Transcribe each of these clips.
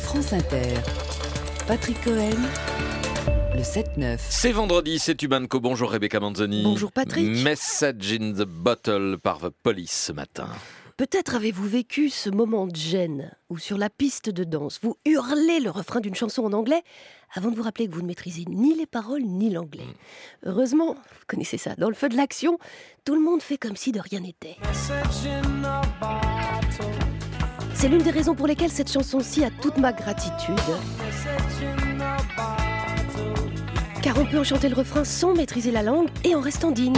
France Inter. Patrick Cohen, le 7-9. C'est vendredi, c'est Ubanco. Bonjour Rebecca Manzoni. Bonjour Patrick. Message in the Bottle par The Police ce matin. Peut-être avez-vous vécu ce moment de gêne où sur la piste de danse, vous hurlez le refrain d'une chanson en anglais avant de vous rappeler que vous ne maîtrisez ni les paroles ni l'anglais. Heureusement, vous connaissez ça, dans le feu de l'action, tout le monde fait comme si de rien n'était. C'est l'une des raisons pour lesquelles cette chanson-ci a toute ma gratitude. Car on peut en chanter le refrain sans maîtriser la langue et en restant digne.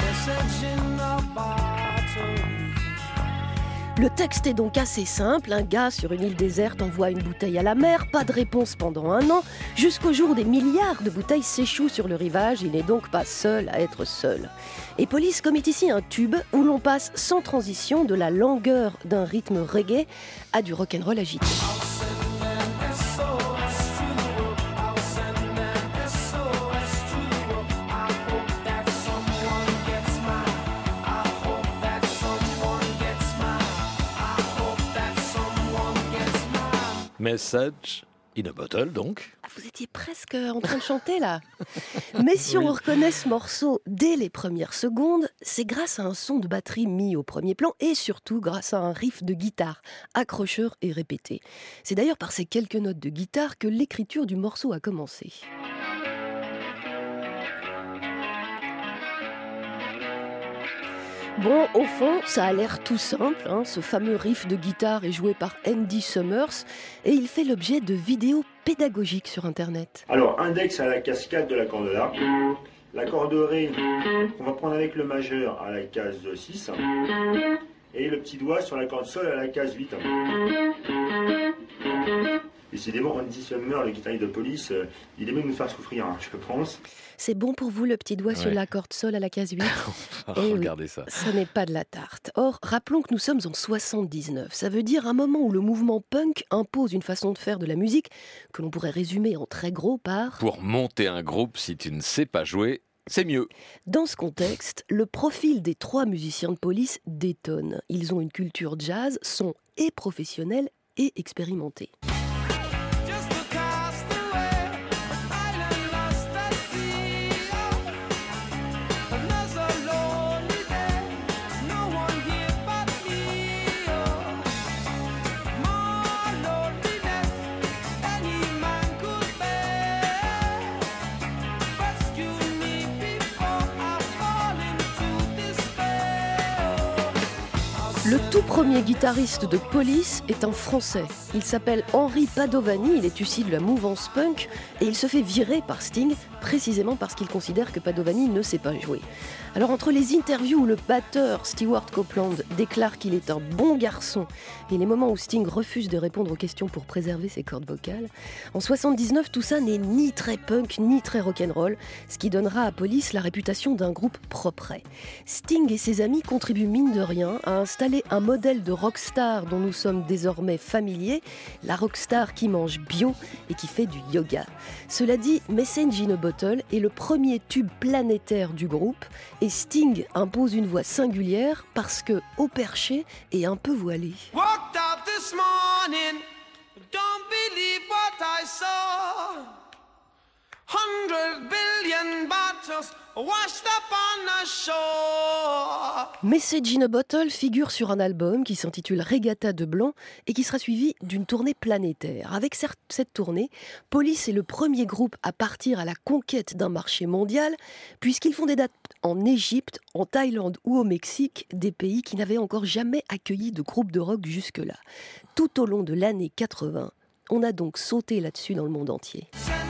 Le texte est donc assez simple. Un gars sur une île déserte envoie une bouteille à la mer, pas de réponse pendant 1 an, jusqu'au jour où des milliards de bouteilles s'échouent sur le rivage. Il n'est donc pas seul à être seul. Et Police commet ici un tube où l'on passe sans transition de la langueur d'un rythme reggae à du rock'n'roll agité. Message in a Bottle donc. Vous étiez presque en train de chanter là. Mais si on reconnaît ce morceau dès les premières secondes, c'est grâce à un son de batterie mis au premier plan et surtout grâce à un riff de guitare accrocheur et répété. C'est d'ailleurs par ces quelques notes de guitare que l'écriture du morceau a commencé. Bon, au fond, ça a l'air tout simple. Ce fameux riff de guitare est joué par Andy Summers et il fait l'objet de vidéos pédagogiques sur Internet. Alors, index à la cascade de la corde La. La corde Ré, on va prendre avec le majeur à la case 6. Et le petit doigt sur la corde Sol à la case 8. Décidément, Andy Summers, le guitariste de Police, il aimait nous faire souffrir, je pense. C'est bon pour vous, le petit doigt sur la corde Sol à la case 8 Regardez oui, ça. Ce n'est pas de la tarte. Or, rappelons que nous sommes en 79. Ça veut dire un moment où le mouvement punk impose une façon de faire de la musique que l'on pourrait résumer en très gros par... Pour monter un groupe, si tu ne sais pas jouer, c'est mieux. Dans ce contexte, le profil des 3 musiciens de Police détonne. Ils ont une culture jazz, sont et professionnels et expérimentés. Le tout premier guitariste de Police est un Français. Il s'appelle Henri Padovani, il est issu de la mouvance punk et il se fait virer par Sting précisément parce qu'il considère que Padovani ne sait pas jouer. Alors entre les interviews où le batteur Stewart Copeland déclare qu'il est un bon garçon et les moments où Sting refuse de répondre aux questions pour préserver ses cordes vocales, en 79 tout ça n'est ni très punk ni très rock'n'roll, ce qui donnera à Police la réputation d'un groupe propre. Sting et ses amis contribuent mine de rien à installer un modèle de rockstar dont nous sommes désormais familiers, la rockstar qui mange bio et qui fait du yoga. Cela dit, Message in a Bottle est le premier tube planétaire du groupe et Sting impose une voix singulière parce que haut perché et un peu voilé. Walked out this morning, don't believe what I saw. 100 billion bottles washed up on the shore. Message in a Bottle figure sur un album qui s'intitule Regatta de Blanc et qui sera suivi d'une tournée planétaire. Avec cette tournée, Police est le premier groupe à partir à la conquête d'un marché mondial puisqu'ils font des dates en Égypte, en Thaïlande ou au Mexique, des pays qui n'avaient encore jamais accueilli de groupe de rock jusque-là. Tout au long de l'année 80, on a donc sauté là-dessus dans le monde entier.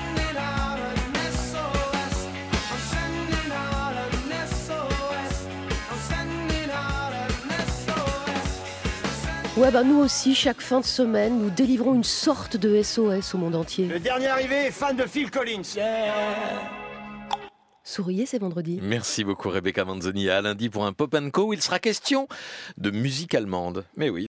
Ouais, nous aussi, chaque fin de semaine, nous délivrons une sorte de SOS au monde entier. Le dernier arrivé est fan de Phil Collins. Souriez, c'est vendredi. Merci beaucoup Rebecca Manzoni. À lundi pour un Pop & Co où il sera question de musique allemande. Mais oui.